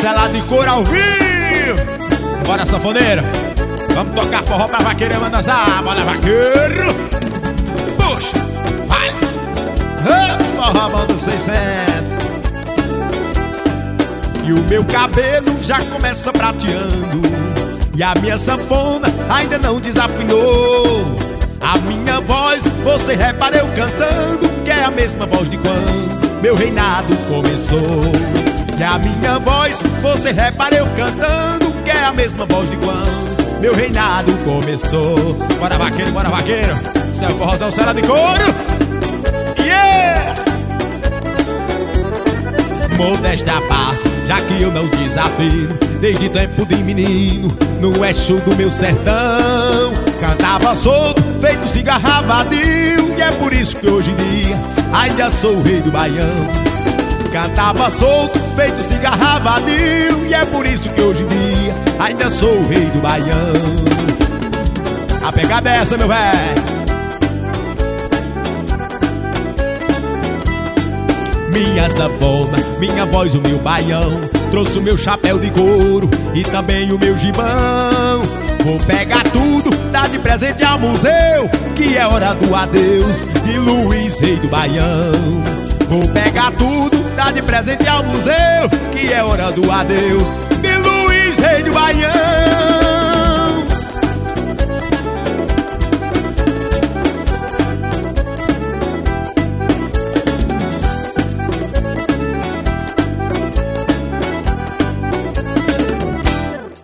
Zé de Couro ao vivo. Bora, sanfoneira, vamos tocar forró pra vaqueira, manda dançar. Bora, vaqueiro. Puxa, vai. Forró bom dos 600. E o meu cabelo já começa prateando, e a minha sanfona ainda não desafinou. A minha voz, você repara eu cantando, que é a mesma voz de quando meu reinado começou. E a minha voz, você repara eu cantando, que é a mesma voz de quando meu reinado começou. Bora, vaqueiro, isso é o forrozão Zé de Couro. Yeah! Modesta parte, já que eu não desafino, desde tempo de menino, no eixo do meu sertão. Cantava solto, feito cigarravadinho, e é por isso que hoje em dia ainda sou o rei do Baião. Cantava solto, feito cigarravadinho, e é por isso que hoje em dia ainda sou o rei do Baião. A pegada é essa, meu velho. Minha sanfona, minha voz, o meu baião, trouxe o meu chapéu de couro e também o meu gibão. Vou pegar tudo, dar de presente ao museu, que é hora do adeus de Luiz, rei do Baião. Vou pegar tudo, dar de presente ao museu, que é hora do adeus de Luiz, rei do Baião.